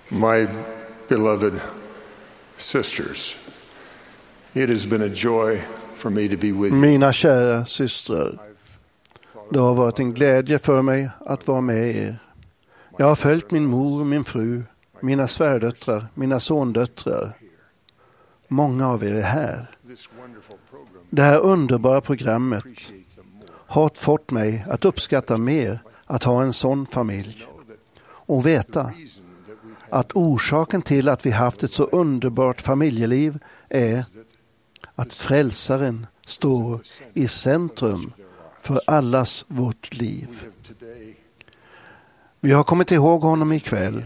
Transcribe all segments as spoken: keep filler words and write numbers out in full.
My beloved sisters, it has been a joy for me to be with you. Mina kära systrar, det har varit en glädje för mig att vara med er. Jag har följt min mor, min fru, mina svärdöttrar, mina sondöttrar. Många av er är här. Det här underbara programmet har fått mig att uppskatta mer att ha en sån familj och veta att orsaken till att vi haft ett så underbart familjeliv är att frälsaren står i centrum för allas vårt liv. Vi har kommit ihåg honom ikväll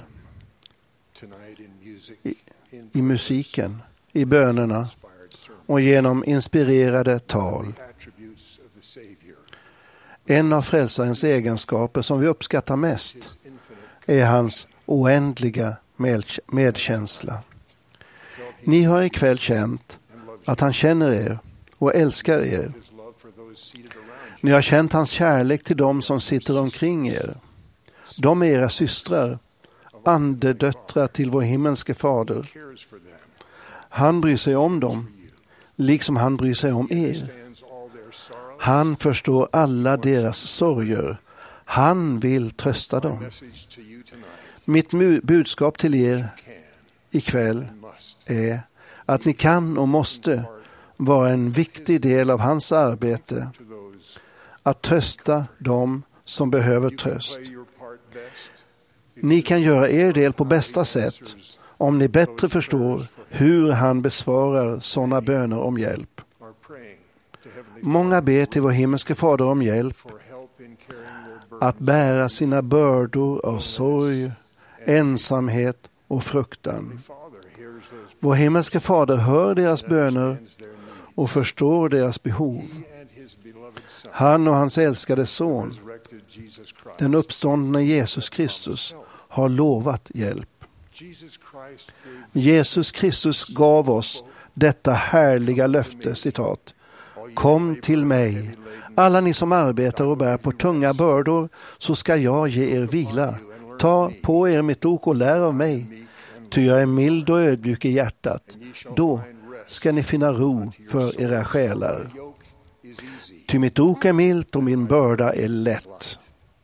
i, i musiken, i bönerna och genom inspirerade tal. En av frälsarens egenskaper som vi uppskattar mest är hans oändliga medkänsla. Ni har ikväll känt att han känner er och älskar er. Ni har känt hans kärlek till dem som sitter omkring er. De är era systrar, andedöttrar till vår himmelske fader. Han bryr sig om dem, liksom han bryr sig om er. Han förstår alla deras sorger. Han vill trösta dem. Mitt budskap till er ikväll är att ni kan och måste vara en viktig del av hans arbete att trösta dem som behöver tröst. Ni kan göra er del på bästa sätt om ni bättre förstår hur han besvarar sådana böner om hjälp. Många ber till vår himmelske fader om hjälp att bära sina bördor av sorg, ensamhet och fruktan. Vår himmelske fader hör deras böner och förstår deras behov. Han och hans älskade son, den uppståndne Jesus Kristus, har lovat hjälp. Jesus Kristus gav oss detta härliga löfte, citat: Kom till mig, alla ni som arbetar och bär på tunga bördor, så ska jag ge er vila. Ta på er mitt ok och lär av mig, ty jag är mild och ödmjuk i hjärtat. Då ska ni finna ro för era själar. Ty mitt ok är milt och min börda är lätt.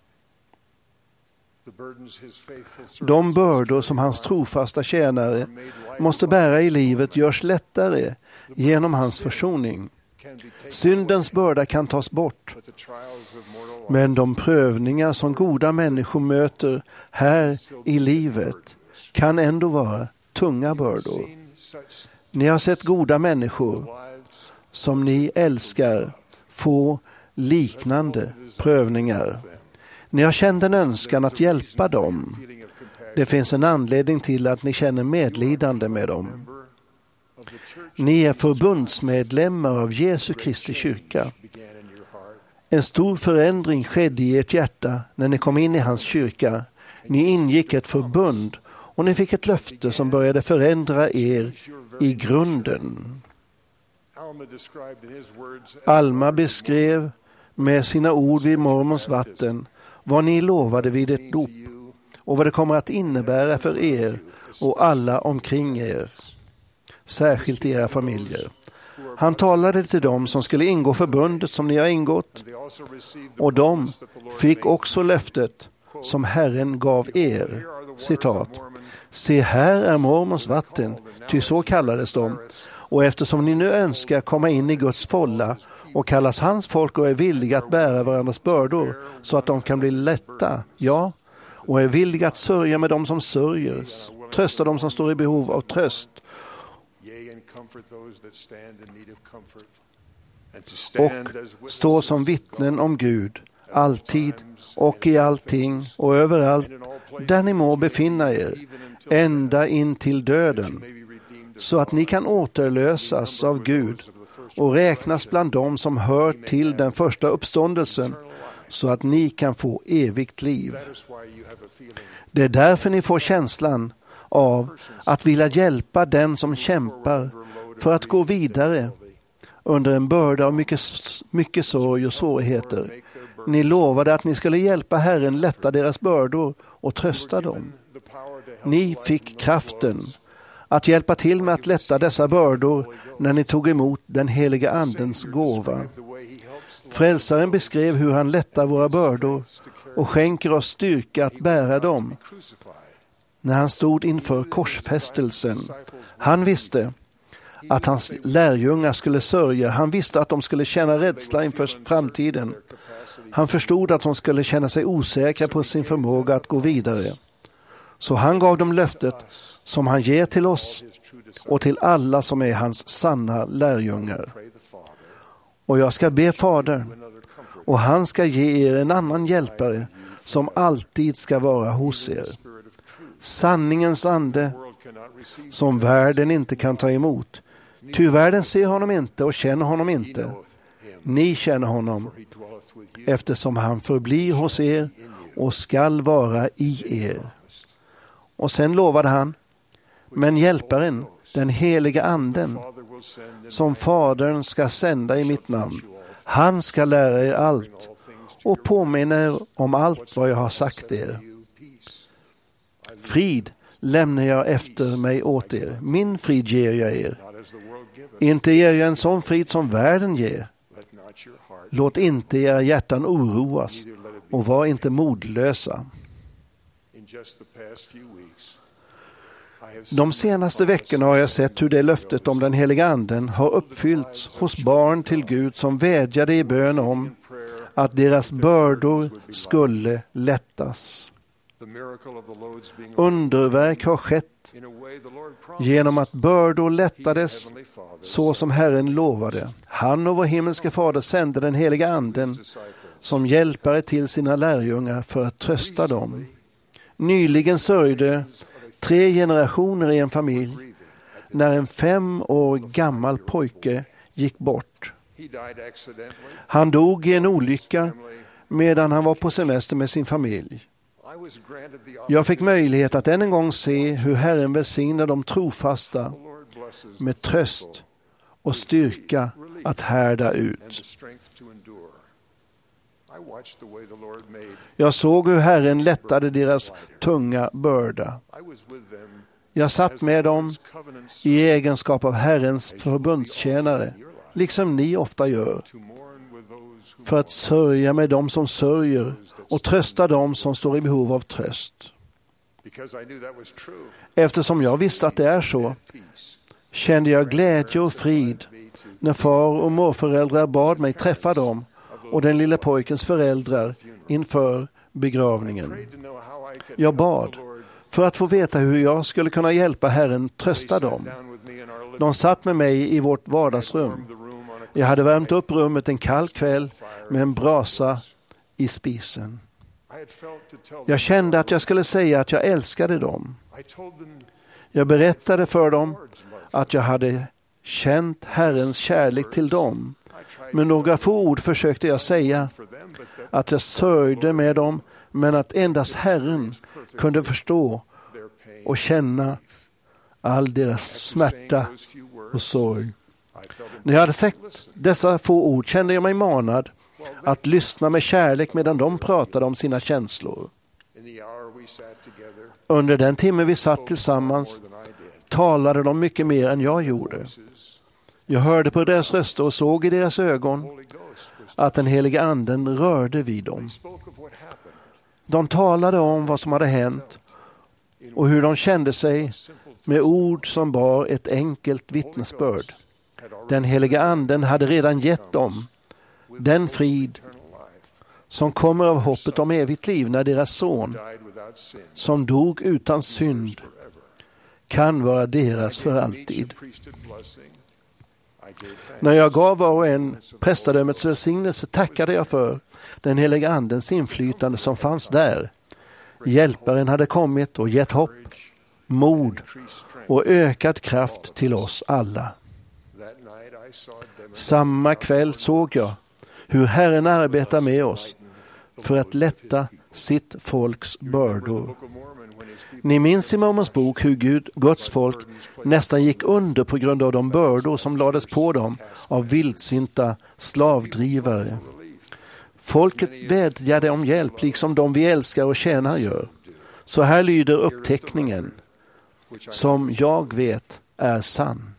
De bördor som hans trofasta tjänare måste bära i livet görs lättare genom hans försoning. Syndens börda kan tas bort. Men de prövningar som goda människor möter här i livet kan ändå vara tunga bördor. Ni har sett goda människor som ni älskar få liknande prövningar. Ni har känt en önskan att hjälpa dem. Det finns en anledning till att ni känner medlidande med dem. Ni är förbundsmedlemmar av Jesu Kristi kyrka. En stor förändring skedde i ert hjärta när ni kom in i hans kyrka. Ni ingick ett förbund och ni fick ett löfte som började förändra er i grunden. Alma beskrev med sina ord vid mormons vatten vad ni lovade vid ett dop och vad det kommer att innebära för er och alla omkring er, särskilt i era familjer. Han talade till dem som skulle ingå förbundet som ni har ingått, och de fick också löftet som Herren gav er, citat: Se, här är mormons vatten, ty så kallades de, och eftersom ni nu önskar komma in i Guds folla och kallas hans folk och är villiga att bära varandras bördor så att de kan bli lätta, ja, och är villiga att sörja med dem som sörjer, trösta dem som står i behov av tröst, och stå som vittnen om Gud alltid och i allting och överallt där ni må befinna er, ända in till döden, så att ni kan återlösas av Gud och räknas bland dem som hör till den första uppståndelsen, så att ni kan få evigt liv. Det är därför ni får känslan av att vilja hjälpa den som kämpar för att gå vidare under en börda av mycket, mycket sorg och svårigheter. Ni lovade att ni skulle hjälpa Herren lätta deras bördor och trösta dem. Ni fick kraften att hjälpa till med att lätta dessa bördor när ni tog emot den heliga andens gåva. Frälsaren beskrev hur han lättar våra bördor och skänker oss styrka att bära dem. När han stod inför korsfästelsen, han visste att hans lärjungar skulle sörja. Han visste att de skulle känna rädsla inför framtiden. Han förstod att de skulle känna sig osäkra på sin förmåga att gå vidare. Så han gav dem löftet som han ger till oss och till alla som är hans sanna lärjungar. Och jag ska be Fadern, och han ska ge er en annan hjälpare som alltid ska vara hos er. Sanningens ande som världen inte kan ta emot. Ty världen ser honom inte och känner honom inte. Ni känner honom eftersom han förblir hos er och skall vara i er. Och sen lovade han, men hjälparen, den heliga anden, som Fadern ska sända i mitt namn, han ska lära er allt och påminna er om allt vad jag har sagt er. Frid lämnar jag efter mig åt er, min frid ger jag er. Inte ger jag en sån frid som världen ger. Låt inte era hjärtan oroas och var inte modlösa. De senaste veckorna har jag sett hur det löftet om den heliga anden har uppfyllts hos barn till Gud som vädjade i bön om att deras bördor skulle lättas. Underverk har skett genom att bördor lättades så som Herren lovade. Han och vår himmelske fader sände den heliga anden som hjälpare till sina lärjungar för att trösta dem. Nyligen sörjde tre generationer i en familj när en fem år gammal pojke gick bort. Han dog i en olycka medan han var på semester med sin familj. Jag fick möjlighet att än en gång se hur Herren välsignar de trofasta med tröst och styrka att härda ut. Jag såg hur Herren lättade deras tunga börda. Jag satt med dem i egenskap av Herrens förbundstjänare, liksom ni ofta gör, för att sörja med dem som sörjer och trösta dem som står i behov av tröst. Eftersom jag visste att det är så, kände jag glädje och frid när far och morföräldrar bad mig träffa dem och den lilla pojkens föräldrar inför begravningen. Jag bad för att få veta hur jag skulle kunna hjälpa Herren trösta dem. De satt med mig i vårt vardagsrum. Jag hade värmt upp rummet en kall kväll med en brasa i spisen. Jag kände att jag skulle säga att jag älskade dem. Jag berättade för dem att jag hade känt Herrens kärlek till dem. Med några få ord försökte jag säga att jag sörjde med dem, men att endast Herren kunde förstå och känna all deras smärta och sorg. När jag hade sagt dessa få ord kände jag mig manad att lyssna med kärlek medan de pratade om sina känslor. Under den timme vi satt tillsammans talade de mycket mer än jag gjorde. Jag hörde på deras röster och såg i deras ögon att den heliga anden rörde vid dem. De talade om vad som hade hänt och hur de kände sig med ord som bar ett enkelt vittnesbörd. Den heliga anden hade redan gett dem den frid som kommer av hoppet om evigt liv när deras son, som dog utan synd, kan vara deras för alltid. När jag gav var och en prästadömets välsignelse tackade jag för den heliga andens inflytande som fanns där. Hjälparen hade kommit och gett hopp, mod och ökad kraft till oss alla. Samma kväll såg jag hur Herren arbetar med oss för att lätta sitt folks bördor. Ni minns i Mormons bok hur Gud, Guds folk, nästan gick under på grund av de bördor som lades på dem av vildsinta slavdrivare. Folket vädjade om hjälp liksom de vi älskar och tjänar gör. Så här lyder uppteckningen, som jag vet är sann.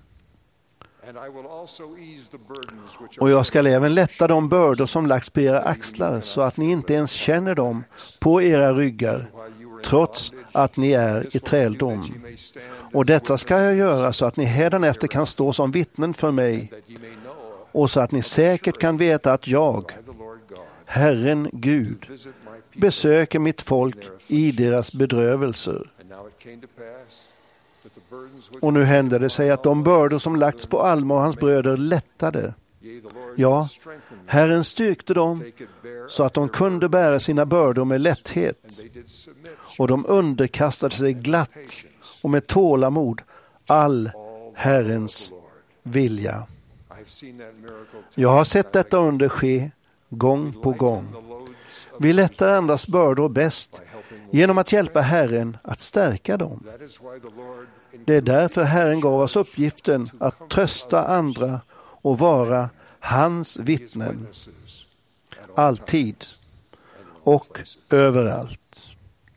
Och jag ska även lätta de bördor som lagts på era axlar, så att ni inte ens känner dem på era ryggar, trots att ni är i träldom. Och detta ska jag göra så att ni hädanefter kan stå som vittnen för mig, och så att ni säkert kan veta att jag, Herren Gud, besöker mitt folk i deras bedrövelser. Och nu hände det sig att de bördor som lagts på Alma och hans bröder lättade. Ja, Herren styrkte dem så att de kunde bära sina bördor med lätthet. Och de underkastade sig glatt och med tålamod all Herrens vilja. Jag har sett detta under ske gång på gång. Vi lättar andras bördor bäst genom att hjälpa Herren att stärka dem. Det är därför Herren gav oss uppgiften att trösta andra och vara hans vittnen. Alltid och överallt.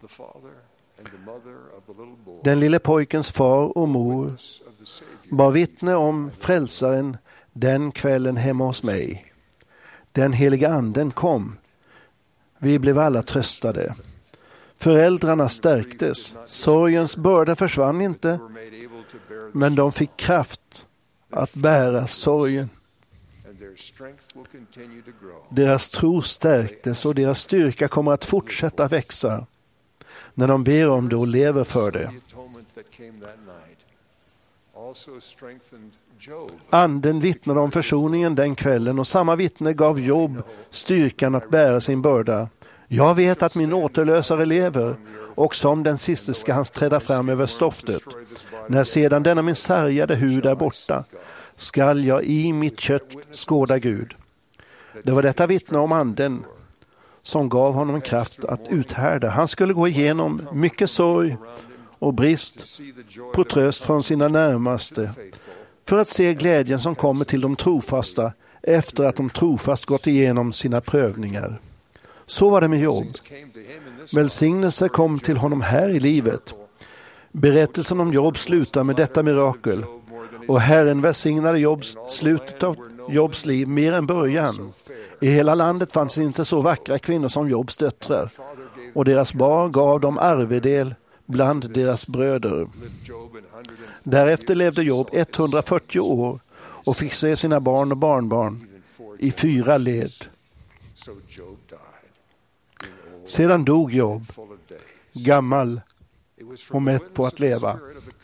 Den lille pojkens far och mor bar vittne om frälsaren den kvällen hemma hos mig. Den heliga anden kom. Vi blev alla tröstade. Föräldrarna stärktes. Sorgens börda försvann inte, men de fick kraft att bära sorgen. Deras tro stärktes och deras styrka kommer att fortsätta växa när de ber om det och lever för det. Anden vittnade om försoningen den kvällen, och samma vittne gav Job styrkan att bära sin börda. Jag vet att min återlösare lever, och som den siste ska han träda fram över stoftet. När sedan denna min sargade hud är borta, skall jag i mitt kött skåda Gud. Det var detta vittne om anden som gav honom kraft att uthärda. Han skulle gå igenom mycket sorg och brist på tröst från sina närmaste, för att se glädjen som kommer till de trofasta efter att de trofast gått igenom sina prövningar. Så var det med Job. Välsignelse kom till honom här i livet. Berättelsen om Job slutar med detta mirakel, och Herren välsignade Jobs slutet av Jobs liv mer än början. I hela landet fanns det inte så vackra kvinnor som Jobs döttrar, och deras barn gav dem arvedel bland deras bröder. Därefter levde Job etthundrafyrtio år och fick se sina barn och barnbarn i fyra led. Sedan dog Job, gammal och mätt på att leva.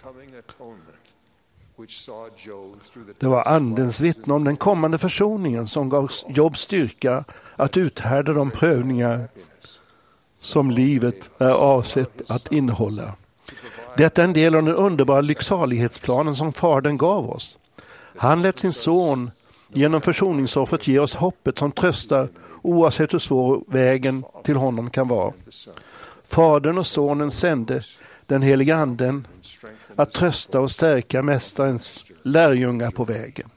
Det var andens vittne om den kommande försoningen som gav Job styrka att uthärda de prövningar som livet är avsett att innehålla. Detta är en del av den underbara lycksalighetsplanen som Fadern gav oss. Han lät sin son genom försoningsoffret ge oss hoppet som tröstar oavsett hur svår vägen till honom kan vara. Fadern och sonen sände den heliga anden att trösta och stärka mästarens lärjungar på vägen.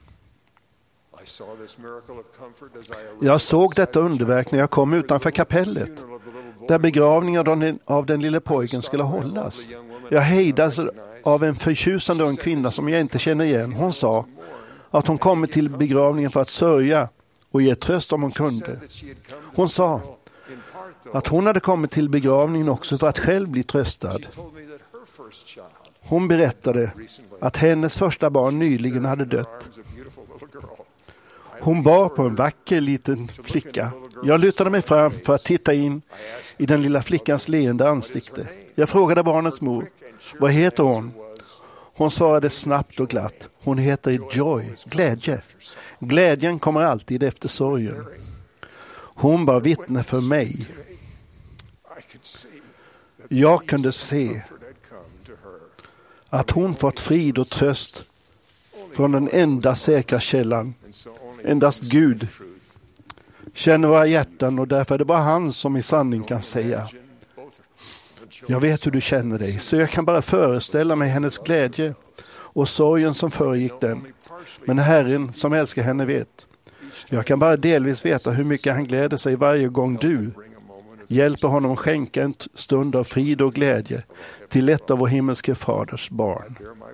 Jag såg detta underverk när jag kom utanför kapellet, där begravningen av den lille pojken skulle hållas. Jag hejdades av en förtjusande ung kvinna som jag inte känner igen. Hon sa att hon kommit till begravningen för att sörja och ge tröst om hon kunde. Hon sa att hon hade kommit till begravningen också för att själv bli tröstad. Hon berättade att hennes första barn nyligen hade dött. Hon bar på en vacker liten flicka. Jag lutade mig fram för att titta in i den lilla flickans leende ansikte. Jag frågade barnets mor, vad heter hon? Hon svarade snabbt och glatt. Hon heter Joy, glädje. Glädjen kommer alltid efter sorgen. Hon var vittne för mig. Jag kunde se att hon fått frid och tröst från den enda säkra källan. Endast Gud känner våra hjärtan, och därför är det bara han som i sanning kan säga: jag vet hur du känner dig, så jag kan bara föreställa mig hennes glädje och sorgen som föregick den. Men Herren som älskar henne vet. Jag kan bara delvis veta hur mycket han gläder sig varje gång du hjälper honom skänka en stund av frid och glädje till ett av vår himmelske faders barn.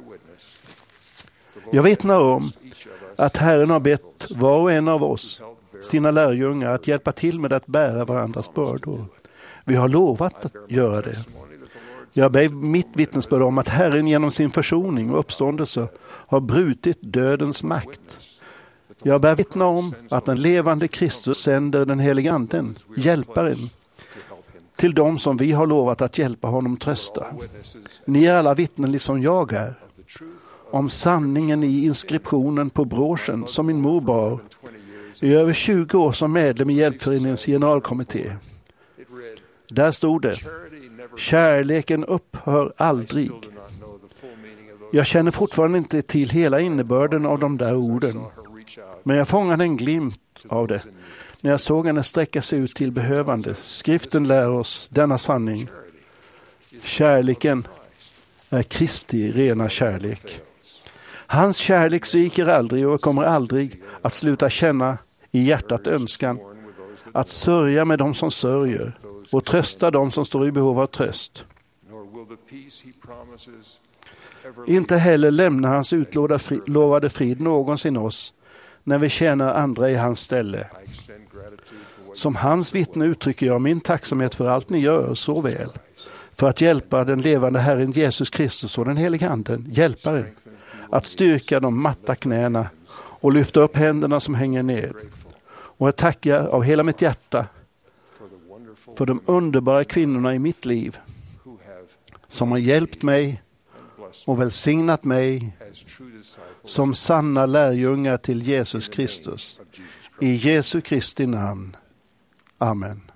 Jag vittnar om att Herren har bett var och en av oss, sina lärjungar, att hjälpa till med att bära varandras bördor. Vi har lovat att göra det. Jag ber mitt vittnesbörd om att Herren genom sin försoning och uppståndelse har brutit dödens makt. Jag bär vittna om att den levande Kristus sänder den helige anden, hjälparen, till dem som vi har lovat att hjälpa honom trösta. Ni är alla vittnen liksom jag är om sanningen i inskriptionen på broschen som min mor bar i över tjugo år som medlem i Hjälpföreningens generalkommitté. Där stod det: kärleken upphör aldrig. Jag känner fortfarande inte till hela innebörden av de där orden, men jag fångade en glimt av det när jag såg henne sträcka sig ut till behövande. Skriften lär oss denna sanning: kärleken är Kristi rena kärlek. Hans kärlek sviker aldrig och kommer aldrig att sluta känna i hjärtat önskan att sörja med dem som sörjer och trösta dem som står i behov av tröst. Inte heller lämnar hans utlovade frid någonsin oss när vi tjänar andra i hans ställe. Som hans vittne uttrycker jag min tacksamhet för allt ni gör så väl för att hjälpa den levande Herren Jesus Kristus och den helige anden, hjälparen, att styrka de matta knäna och lyfta upp händerna som hänger ner. Och jag tackar av hela mitt hjärta för de underbara kvinnorna i mitt liv som har hjälpt mig och välsignat mig som sanna lärjungar till Jesus Kristus. I Jesu Kristi namn. Amen.